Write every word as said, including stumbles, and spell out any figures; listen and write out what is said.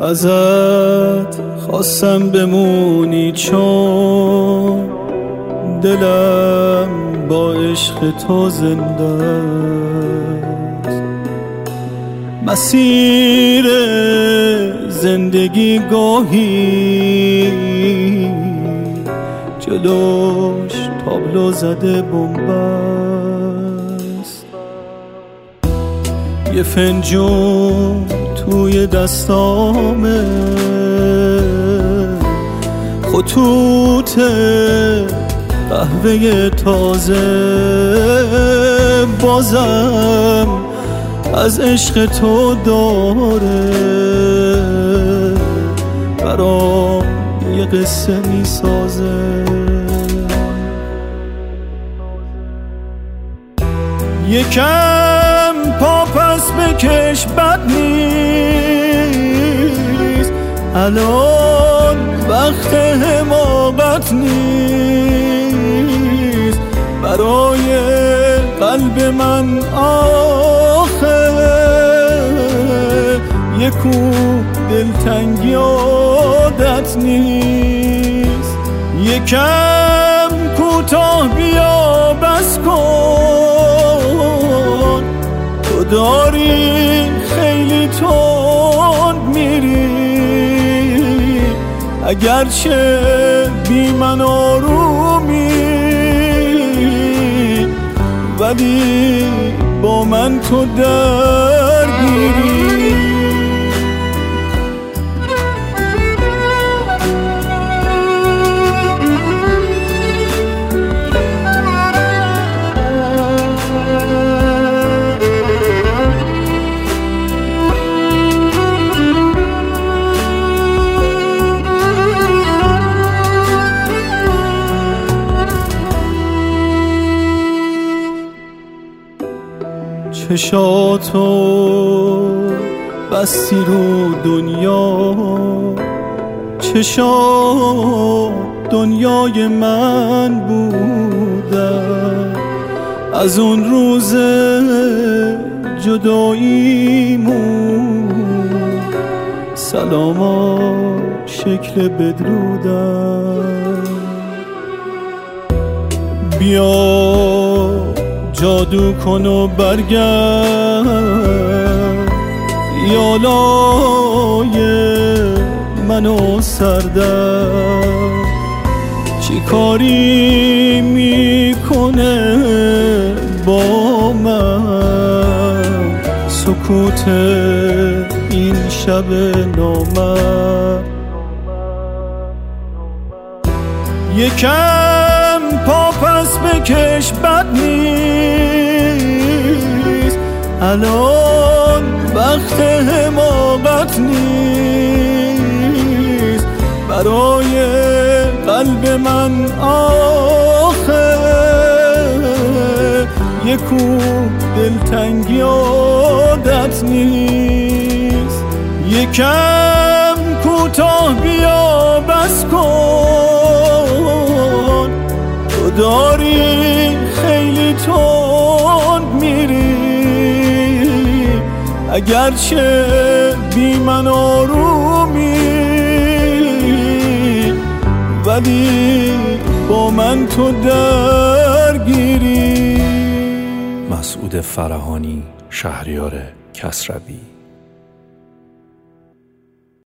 ازت خواستم بمونی چون دلم با عشق تو زنده است. مسیر زندگی گاهی جلوش تابلو زده بنبست. یه فنجون توی دستامه، خطوط قهوه تازه، بازم از عشق تو داره برام یه قصه می سازه. یکم پا پس بکش بد نیست، الان وقت حماقت نیست. برای قلب من آخه یکو دلتنگی عادت نیست. یکم کوتاه بیا بس کن، تو داری خیلی تند میری، اگرچه بی من آرومی ولی با من تو درگیری. چشاتو بستی رو دنیا، چشات دنیای من بودن. از اون روز جداییمون سلامات شکل بدرودن. بیا جادو کن و برگرد یالای منو سردر، چی کاری میکنه با من سکوت این شب نامرد. یکم پا پس بکش بد نیست، الان وقت حماقت نیست. برای قلب من آخه یکو دلتنگی عادت نیست. یکم کوتاه بیا بس کن، تو داری خیلی تند میری، اگرچه بی من آرومی ولی با من تو درگیری. مسعود فرهانی، شهریار کسروی.